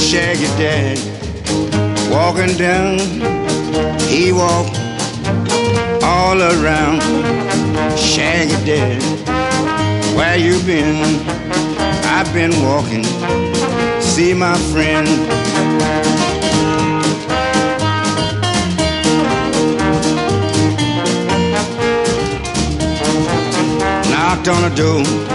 Shaggy Dad walking down, he walked all around. Shaggy Dad, where you been? I've been walking, see my friend. Knocked on the door,